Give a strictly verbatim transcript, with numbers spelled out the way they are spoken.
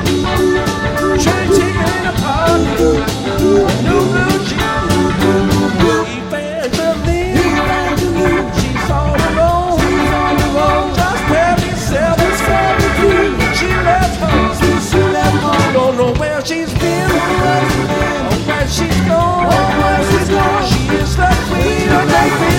Train taken apart, no blue jeans. Evangeline, she's all alone. Just barely seventeen. She left home, don't know where she's been or where she's gone.